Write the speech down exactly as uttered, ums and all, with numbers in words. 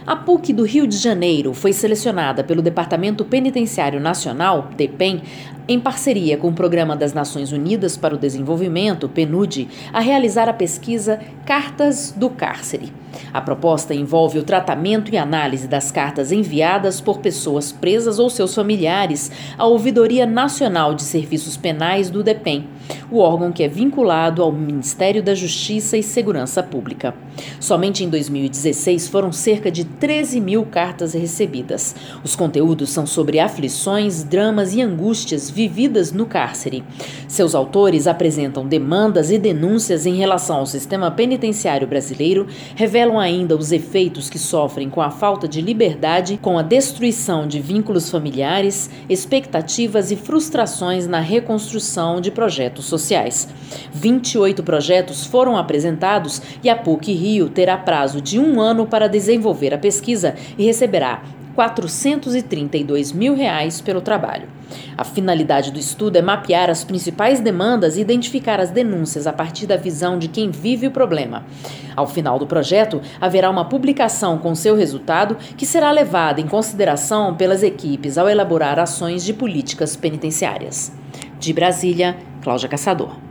A PUC do Rio de Janeiro foi selecionada pelo Departamento Penitenciário Nacional, DEPEN, em parceria com o Programa das Nações Unidas para o Desenvolvimento, PNUD, a realizar a pesquisa Cartas do Cárcere. A proposta envolve o tratamento e análise das cartas enviadas por pessoas presas ou seus familiares à Ouvidoria Nacional de Serviços Penais do DEPEN, o órgão que é vinculado ao Ministério da Justiça e Segurança Pública. Somente em dois mil e dezesseis foram cerca de treze mil cartas recebidas. Os conteúdos são sobre aflições, dramas e angústias vividas no cárcere. Seus autores apresentam demandas e denúncias em relação ao sistema penitenciário brasileiro, revelam ainda os efeitos que sofrem com a falta de liberdade, com a destruição de vínculos familiares, expectativas e frustrações na reconstrução de projetos sociais. vinte e oito projetos foram apresentados e a PUC Rio terá prazo de um ano para desenvolver a pesquisa e receberá quatrocentos e trinta e dois mil reais pelo trabalho. A finalidade do estudo é mapear as principais demandas e identificar as denúncias a partir da visão de quem vive o problema. Ao final do projeto, haverá uma publicação com seu resultado que será levada em consideração pelas equipes ao elaborar ações de políticas penitenciárias. De Brasília, Cláudia Caçador.